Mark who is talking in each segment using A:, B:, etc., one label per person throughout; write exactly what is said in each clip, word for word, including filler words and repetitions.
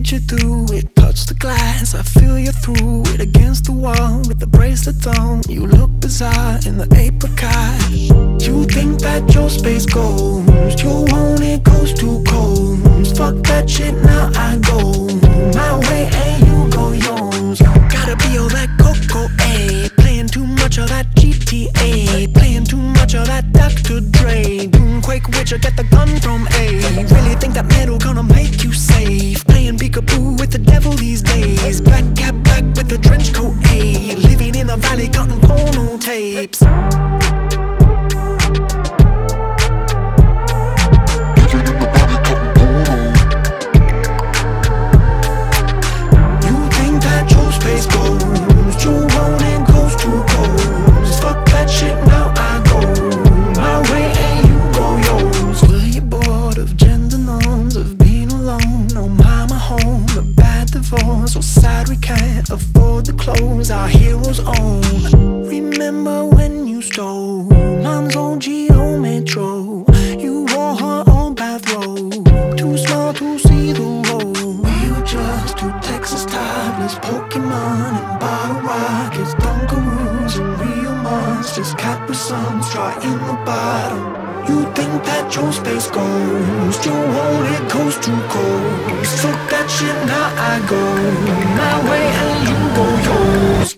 A: reach you through it, touch the glass, I feel you through it. Against the wall with the bracelet on, you look bizarre in the apricot. You think that your space goes, you want it goes too cold. Fuck that shit, now I go my way and you go yours. Gotta be all that Coco, A, playing too much of that G T A, playing too much of that Doctor Dre. Doom Quake Witcher, get the gun from A. Really think that metal gonna make you safe, playing peekaboo with the devil these days. Black cap black with the trench coat, A, living in the valley cutting porno tapes. So sad we can't afford the clothes our heroes own. Remember when you stole mom's old Geo-Metro? You wore her old bathrobe, too small to see the road. We were just two Texas toddlers, Pokemon and bottle rockets, Dunkaroos and real monsters, cat with some straw in the bottom. You think that your space goes, you want it goes too cold. Fuck that shit, now I go my way and you go yours.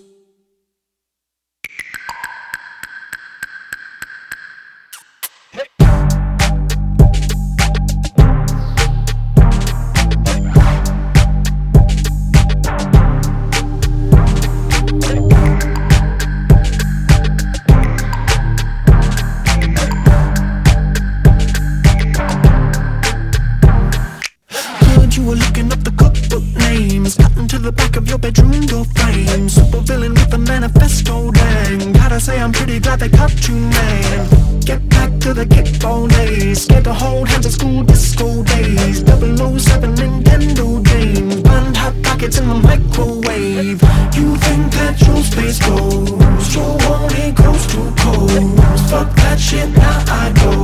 A: You were looking up the cookbook names, cutting to the back of your bedroom door frame. Super villain with a manifesto, dang. Gotta say I'm pretty glad they cut you, man. Get back to the kickball days, scared to hold hands at school disco days. double oh seven Nintendo games, burned hot pockets in the microwave. You think that your space goes, your want it goes too cold. Fuck that shit, now I go